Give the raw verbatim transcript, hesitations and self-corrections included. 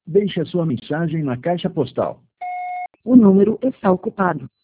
Deixe a sua mensagem na caixa postal. O número está ocupado.